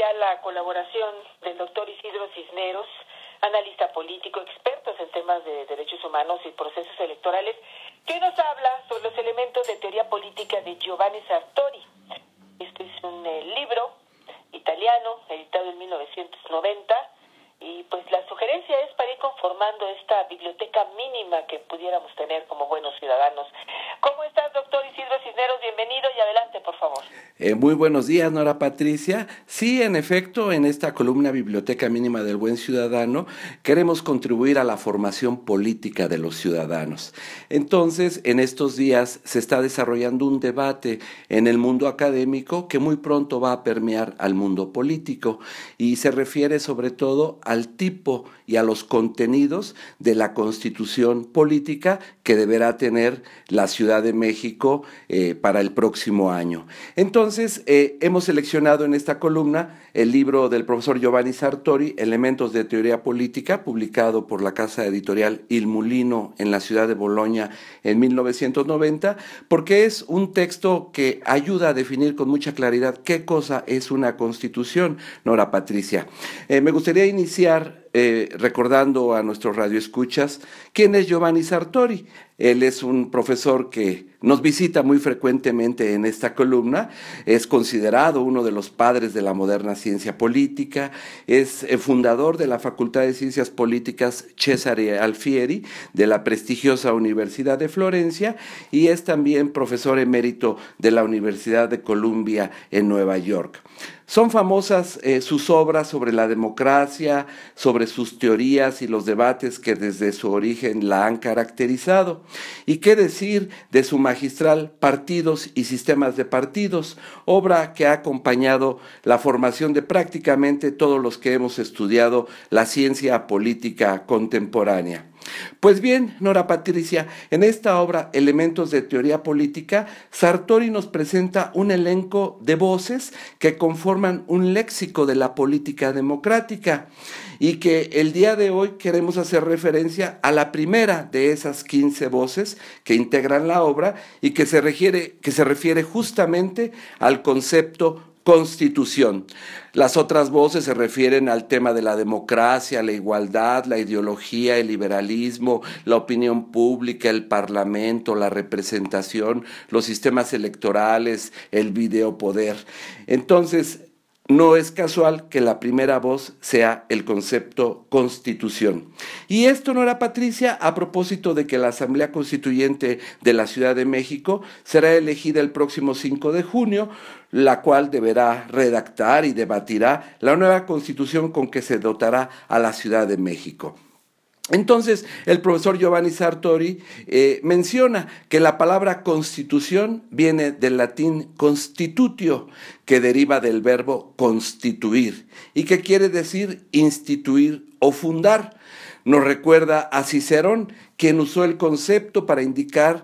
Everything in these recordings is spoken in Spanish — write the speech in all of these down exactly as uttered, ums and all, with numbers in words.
ya la colaboración del doctor Isidro Cisneros, analista político, expertos en temas de derechos humanos y procesos electorales, que nos habla sobre los elementos de teoría política de Giovanni Sartori. Este es un eh, libro italiano, editado en mil novecientos noventa, y pues la sugerencia es para ir conformando esta biblioteca mínima que pudiéramos tener como buenos ciudadanos. ¿Cómo estás, doctor Isidro Cisneros? Bienvenido y adelante, por favor. Eh, muy buenos días, Nora Patricia. Sí, en efecto, en esta columna Biblioteca Mínima del Buen Ciudadano queremos contribuir a la formación política de los ciudadanos. Entonces, en estos días se está desarrollando un debate en el mundo académico que muy pronto va a permear al mundo político y se refiere sobre todo al tipo y a los contenidos de la Constitución política que deberá tener la Ciudad de México eh, para el próximo año. Entonces, eh, hemos seleccionado en esta columna el libro del profesor Giovanni Sartori, Elementos de Teoría Política, publicado por la casa editorial Il Mulino en la ciudad de Bolonia en mil novecientos noventa, porque es un texto que ayuda a definir con mucha claridad qué cosa es una constitución, Nora Patricia. Eh, me gustaría iniciar Eh, recordando a nuestros radioescuchas quién es Giovanni Sartori. Él es un profesor que nos visita muy frecuentemente en esta columna, es considerado uno de los padres de la moderna ciencia política, es eh, fundador de la Facultad de Ciencias Políticas Cesare Alfieri de la prestigiosa Universidad de Florencia y es también profesor emérito de la Universidad de Columbia en Nueva York. Son famosas eh, sus obras sobre la democracia, sobre sus teorías y los debates que desde su origen la han caracterizado. ¿Y qué decir de su magistral Partidos y Sistemas de Partidos, obra que ha acompañado la formación de prácticamente todos los que hemos estudiado la ciencia política contemporánea? Pues bien, Nora Patricia, en esta obra, Elementos de Teoría Política, Sartori nos presenta un elenco de voces que conforman un léxico de la política democrática y que el día de hoy queremos hacer referencia a la primera de esas quince voces que integran la obra y que se refiere, que se refiere justamente al concepto Constitución. Las otras voces se refieren al tema de la democracia, la igualdad, la ideología, el liberalismo, la opinión pública, el parlamento, la representación, los sistemas electorales, el videopoder. Entonces, no es casual que la primera voz sea el concepto Constitución. Y esto, Nora Patricia, a propósito de que la Asamblea Constituyente de la Ciudad de México será elegida el próximo cinco de junio, la cual deberá redactar y debatirá la nueva Constitución con que se dotará a la Ciudad de México. Entonces, el profesor Giovanni Sartori eh, menciona que la palabra constitución viene del latín constitutio, que deriva del verbo constituir y que quiere decir instituir o fundar. Nos recuerda a Cicerón, quien usó el concepto para indicar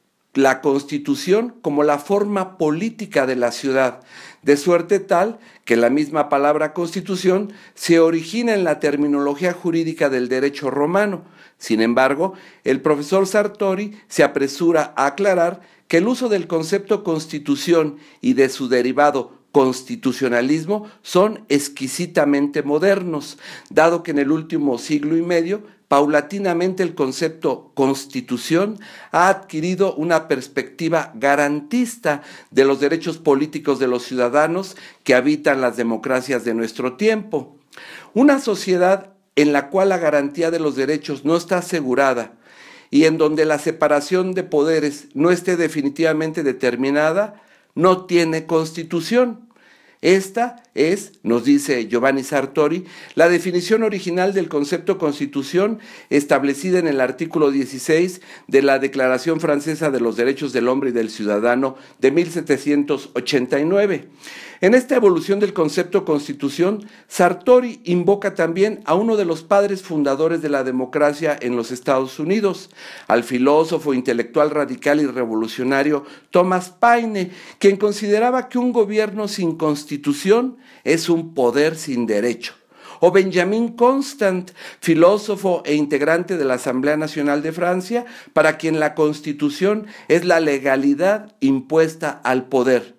la Constitución como la forma política de la ciudad, de suerte tal que la misma palabra Constitución se origina en la terminología jurídica del derecho romano. Sin embargo, el profesor Sartori se apresura a aclarar que el uso del concepto Constitución y de su derivado constitucionalismo son exquisitamente modernos, dado que en el último siglo y medio paulatinamente el concepto Constitución ha adquirido una perspectiva garantista de los derechos políticos de los ciudadanos que habitan las democracias de nuestro tiempo. Una sociedad en la cual la garantía de los derechos no está asegurada y en donde la separación de poderes no esté definitivamente determinada, no tiene Constitución. Esta es, nos dice Giovanni Sartori, la definición original del concepto Constitución establecida en el artículo dieciséis de la Declaración Francesa de los Derechos del Hombre y del Ciudadano de mil setecientos ochenta y nueve. En esta evolución del concepto Constitución, Sartori invoca también a uno de los padres fundadores de la democracia en los Estados Unidos, al filósofo, intelectual radical y revolucionario Thomas Paine, quien consideraba que un gobierno sin Constitución es un poder sin derecho. O Benjamin Constant, filósofo e integrante de la Asamblea Nacional de Francia, para quien la Constitución es la legalidad impuesta al poder.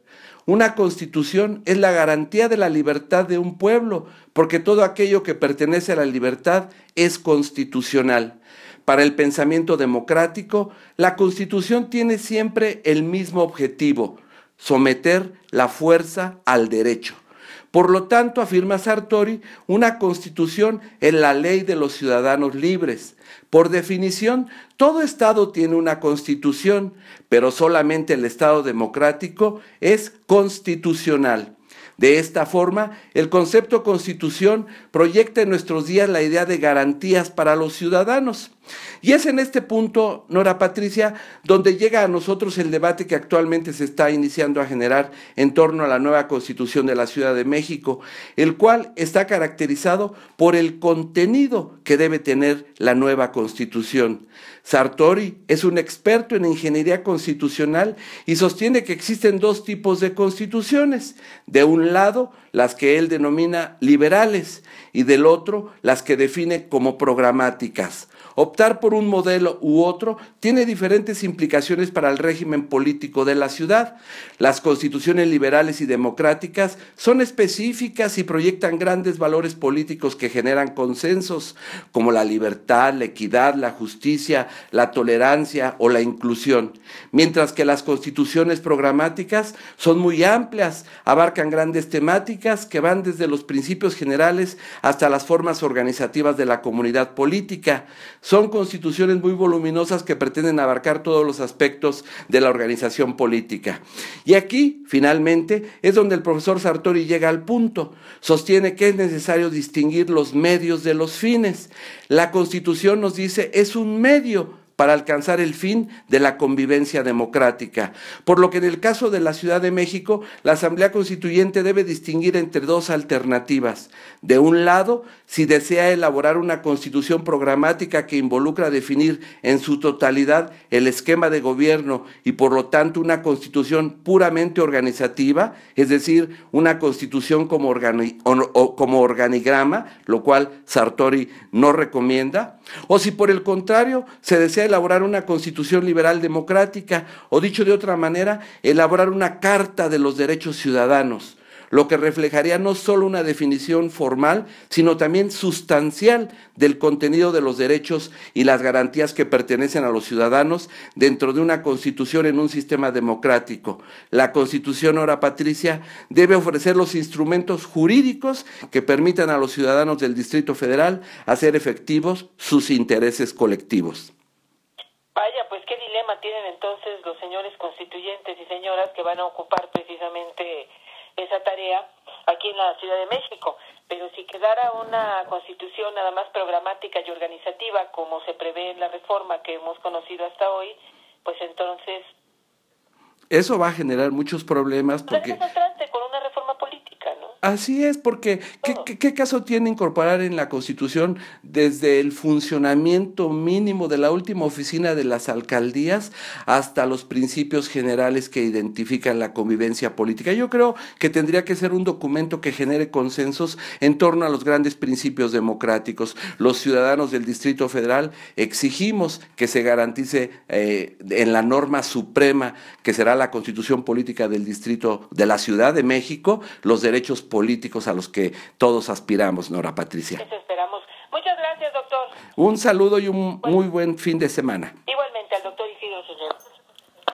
Una constitución es la garantía de la libertad de un pueblo, porque todo aquello que pertenece a la libertad es constitucional. Para el pensamiento democrático, la Constitución tiene siempre el mismo objetivo: someter la fuerza al derecho. Por lo tanto, afirma Sartori, una Constitución es la ley de los ciudadanos libres. Por definición, todo Estado tiene una Constitución, pero solamente el Estado democrático es constitucional. De esta forma, el concepto Constitución proyecta en nuestros días la idea de garantías para los ciudadanos. Y es en este punto, Nora Patricia, donde llega a nosotros el debate que actualmente se está iniciando a generar en torno a la nueva Constitución de la Ciudad de México, el cual está caracterizado por el contenido que debe tener la nueva Constitución. Sartori es un experto en ingeniería constitucional y sostiene que existen dos tipos de constituciones: de un lado, las que él denomina liberales, y del otro, las que define como programáticas. Optar por un modelo u otro tiene diferentes implicaciones para el régimen político de la ciudad. Las constituciones liberales y democráticas son específicas y proyectan grandes valores políticos que generan consensos, como la libertad, la equidad, la justicia, la tolerancia o la inclusión, mientras que las constituciones programáticas son muy amplias, abarcan grandes temáticas que van desde los principios generales hasta las formas organizativas de la comunidad política. Son constituciones muy voluminosas que pretenden abarcar todos los aspectos de la organización política. Y aquí, finalmente, es donde el profesor Sartori llega al punto. Sostiene que es necesario distinguir los medios de los fines. La Constitución, nos dice, es un medio para alcanzar el fin de la convivencia democrática, por lo que en el caso de la Ciudad de México, la Asamblea Constituyente debe distinguir entre dos alternativas. De un lado, si desea elaborar una constitución programática que involucra definir en su totalidad el esquema de gobierno y por lo tanto una constitución puramente organizativa, es decir, una constitución como, organi- o, o, como organigrama, lo cual Sartori no recomienda, o si por el contrario se desea elaborar una constitución liberal democrática, o dicho de otra manera, elaborar una carta de los derechos ciudadanos, lo que reflejaría no solo una definición formal, sino también sustancial del contenido de los derechos y las garantías que pertenecen a los ciudadanos dentro de una constitución en un sistema democrático. La Constitución, Nora Patricia, debe ofrecer los instrumentos jurídicos que permitan a los ciudadanos del Distrito Federal hacer efectivos sus intereses colectivos. Vaya, pues qué dilema tienen entonces los señores constituyentes y señoras que van a ocupar precisamente esa tarea aquí en la Ciudad de México. Pero si quedara una constitución nada más programática y organizativa, como se prevé en la reforma que hemos conocido hasta hoy, pues entonces... Eso va a generar muchos problemas porque... Pues entraste con una reforma política, ¿no? Así es, porque ¿qué, qué, ¿qué caso tiene incorporar en la Constitución desde el funcionamiento mínimo de la última oficina de las alcaldías hasta los principios generales que identifican la convivencia política? Yo creo que tendría que ser un documento que genere consensos en torno a los grandes principios democráticos. Los ciudadanos del Distrito Federal exigimos que se garantice eh, en la norma suprema, que será la Constitución Política del Distrito de la Ciudad de México, los derechos políticos a los que todos aspiramos, Nora Patricia. Eso esperamos. Muchas gracias, doctor. Un saludo y un muy buen fin de semana. Igual.